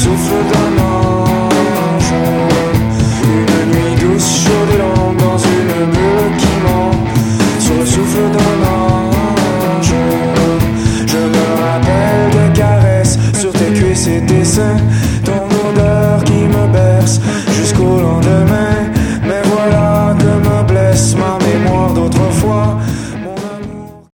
souffle d'un ange. Une nuit douce, chaude et longue dans une bulle qui ment. Sur le souffle d'un ange. Je me rappelle des caresses sur tes cuisses et tes seins.